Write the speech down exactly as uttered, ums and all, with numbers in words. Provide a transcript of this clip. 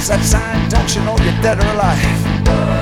What's that sign? Don't you know you're dead or alive?